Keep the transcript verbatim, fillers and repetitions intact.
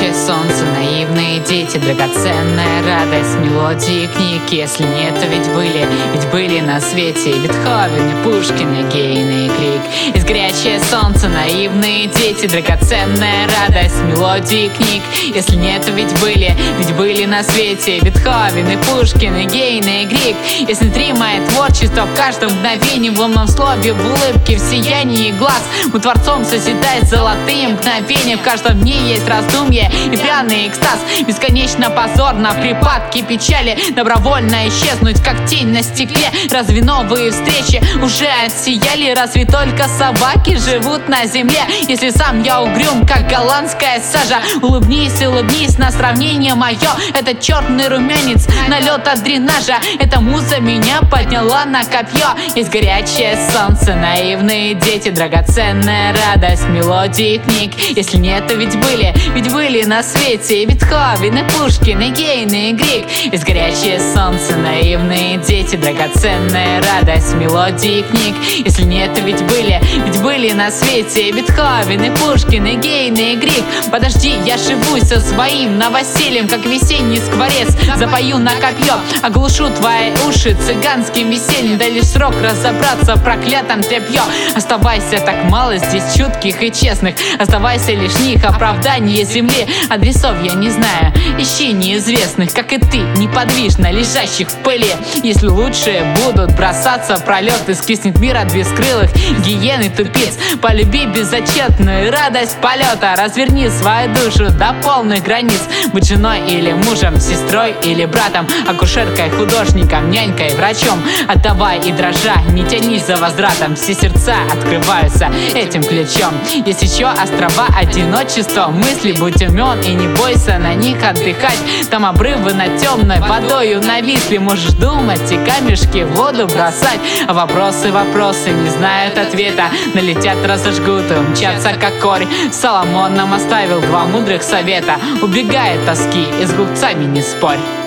Горячее солнце, наивные дети, драгоценная радость, мелодии книг. Если нет, то ведь были, ведь были на свете и Бетховен, и Пушкин, и Гейне, и Крик. Есть горячее солнце, наивные дети, драгоценная радость, мелодии книг. Если нет, то ведь были, ведь были на свете и Бетховен, и Пушкин, и Гейне, и Крик. Если внутри мое творчество в каждом мгновении, в лунном слове, в улыбке, в сиянии глаз, мы творцом созидает золотые мгновения. В каждом дне есть раздумье и пряный экстаз. Бесконечно позорно припадки печали добровольно исчезнуть, как тень на стекле. Разве новые встречи уже отсияли? Разве только собаки живут на земле? Если сам я угрюм, как голландская сажа, улыбнись, улыбнись на сравнение мое. Это черный румянец, налет от дренажа. Эта муза меня подняла на копье. Есть горячее солнце, наивные дети, драгоценная радость, мелодии книг. Если нет, то ведь были, ведь были на свете и Бетховен, и Пушкин, и Гейне, и Крик. Есть горячее солнце, наивные дети, драгоценная радость, мелодии книг. Если нет, то ведь были, ведь были на свете и Бетховен, и Пушкин, и Гейне, и Крик. Подожди, я живу со своим новосельем, как весенний скворец. Запою на копье, оглушу твои уши цыганским весельем. Дай лишь срок разобраться в проклятом тряпье. Оставайся, так мало здесь чутких и честных. Оставайся лишь них, оправдание земли. Адресов я не знаю, ищи неизвестных, как и ты, неподвижно лежащих в пыли. Если лучшие будут бросаться в пролет, и скиснет мир от бескрылых гиен и тупиц. Полюби безотчетную радость полета. Разверни свою душу до полных границ. Быть женой или мужем, сестрой или братом, акушеркой, художником, нянькой, врачом. Отдавай и дрожа, не тянись за возвратом. Все сердца открываются этим ключом. Есть еще острова одиночества мысли, будь умен и не бойся на них отдыхать. Там обрывы над темной водою нависли. Можешь думать и камешки в воду бросать. А вопросы, вопросы не знают ответа. Налетят, разожгут и умчатся как корь. Соломон нам оставил два мудрых совета: убегай от тоски и с глупцами не спорь.